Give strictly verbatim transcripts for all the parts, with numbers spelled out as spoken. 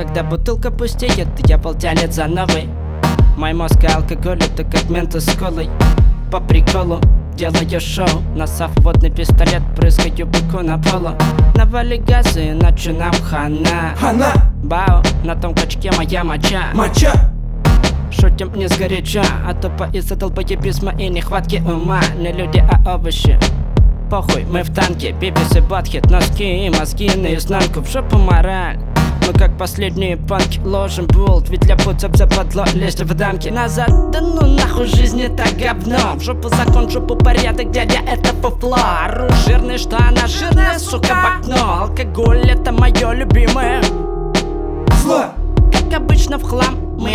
Когда бутылка пустеет, дьявол тянет за новой. Мой мозг и алкоголь — это как мента с колой. По приколу делаю шоу, насав водный пистолет, прыскаю быку на полу. Навали газы, иначе нам хана. Хана! Бау, на том качке моя моча. Моча! Шутим не сгоряча, а тупо из-за долбоебизма и нехватки ума. Не люди, а овощи. Похуй, мы в танке, бибис и батхит, носки и мозги наизнанку, в жопу мораль. Мы как последние панки ложим болт, ведь для пуцев западло лезть в дамки. Назад, да ну нахуй, жизнь это говно. В жопу закон, в жопу порядок, дядя, это фуфло. Ору жирный, что она жирная, сука, в окно. Алкоголь — это мое любимое Зло! Как обычно в хлам мы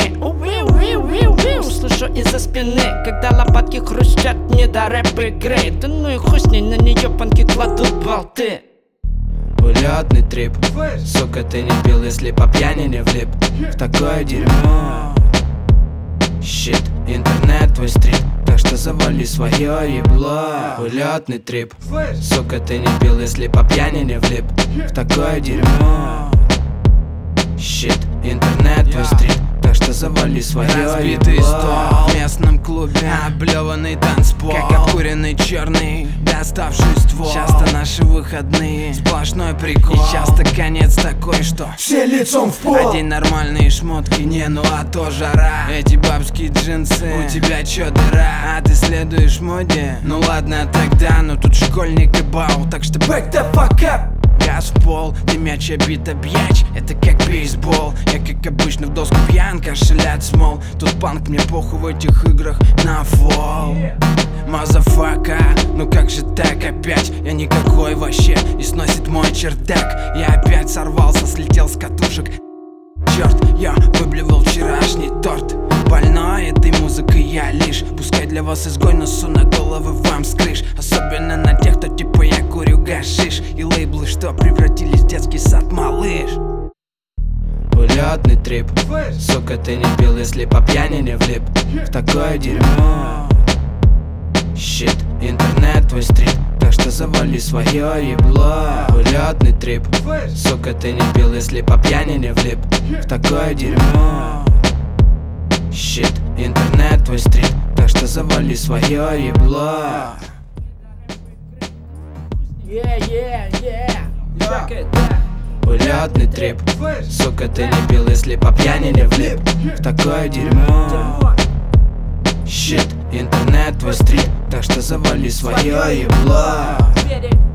слышу из-за спины, когда лопатки хрустят, не до рэп-игры. Да ну и хуй с ней, на нее панки кладут болты. Улетный трип, сука, ты не пил, если по пьяни не влип в такое дерьмо. Щит, интернет твой стрит, так что завали свое ебло. Улетный трип, сука, ты не пил, если по пьяни не влип в такое дерьмо. Щит, интернет твой стрит, так что завали свое разбитый ебло. стол в местном клубе, облеванный танцпол, как обкуренный черный, доставший ствол. Часто наши выходные, сплошной прикол. И часто конец такой, что все лицом в пол. одень нормальные шмотки, не, ну а то жара. Эти бабские джинсы, у тебя чё дыра? А ты следуешь моде? Ну ладно тогда, но тут школьник и бау, так что Back the fuck up! газ в пол, ты мяч обита бьяч, это как бейсбол. Я как обычно в доску пьян, кашелят смол. Тут панк, мне похуй в этих играх на фол. Мазафака, ну как же так опять? Я никакой вообще, и сносит мой чердак. Я опять сорвался, слетел с катушек. Черт, я выблевал вчерашний торт. Больной этой музыкой я лишь. Пускай для вас изгой, носу на головы вам с крыш. Особенно на тех, кто типа я курю гашиш. И лейблы, что превратились в детский сад, малыш. Улетный трип, сука, ты не пил, если по пьяни не влип в такое дерьмо. Щит, интернет твой стрит, так что завали свое ебло. Улетный трип, сука, ты не пил, если по пьяни не влип в такое дерьмо. Щит, интернет твой стрит, так что завали свое ебло. Yeah, yeah, yeah. Check it out. Улетный трип, сука, ты не пил, если по пьяни не влип в такое дерьмо. Щит, интернет твой стрит, так что завали свое ебло.